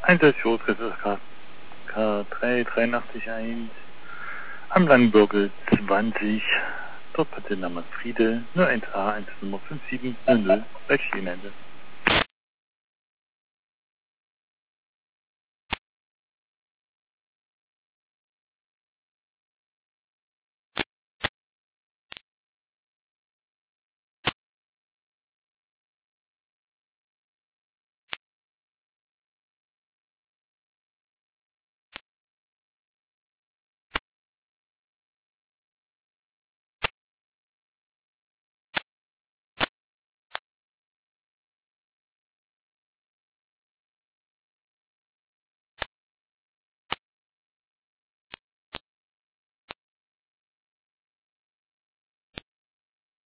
Einsatzschutz K3881 am Langenbürgel 20. Dort Patientenname Friede 01A 1 Nummer 5700 bei Schienende.